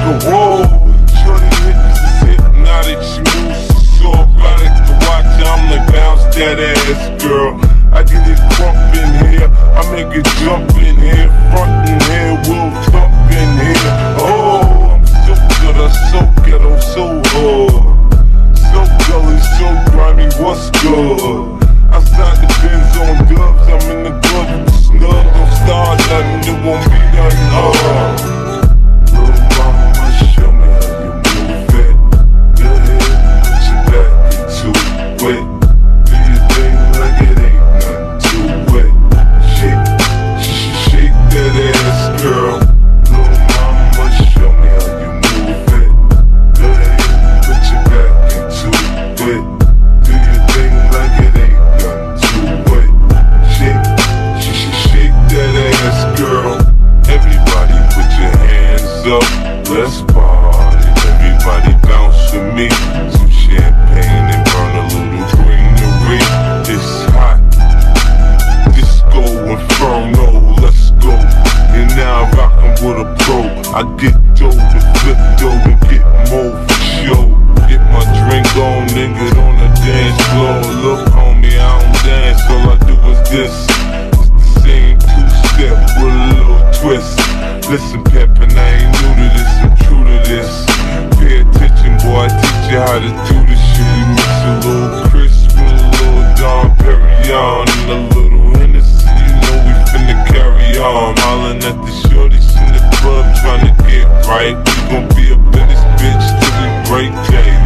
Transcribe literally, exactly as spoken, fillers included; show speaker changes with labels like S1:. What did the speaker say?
S1: nigga, whoa. Shorty hips is hypnotic, she moves so erotic to watch. I'm like, bounce that ass, girl. I get it crump in here, I make it jump in here, front in here, we'll thump in here. Oh, I'm so good, I'm so ghetto, so hard, so gully, so grimy, what's good? Outside the Benz on dubs, I'm in the club with the snug, don't start nothing, it won't be nothing hard. Little mama, show me how you move it. Go ahead, put your back into it. Do your thing like it ain't nothing to it. Shake, sh shake that ass, girl. Little mama, show me how you move it. Go ahead, put your back into it. Do your thing like it ain't nothing to it. Shake, sh sh shake that ass, girl. Everybody put your hands up, let's party. Everybody bounce with me. Some champagne and burn a little greenery. It's hot, disco inferno, let's go. And now rockin' with a pro. I get dough to flip dough and get more for show. Get my drink on and get on the dance floor. Look homie, I don't dance, all I do is this. It's the same two-step with a little twist. Listen, Pimpin', I ain't new to this, I'm true to this. Pay attention, boy, I teach you how to do this shit. We mix a little Chris with a little Dom Perignon and a little Hennessy, you know we finna carry on. Hollin' at the shorties in the club, tryna get right. We gon' be up in this bitch till we break day.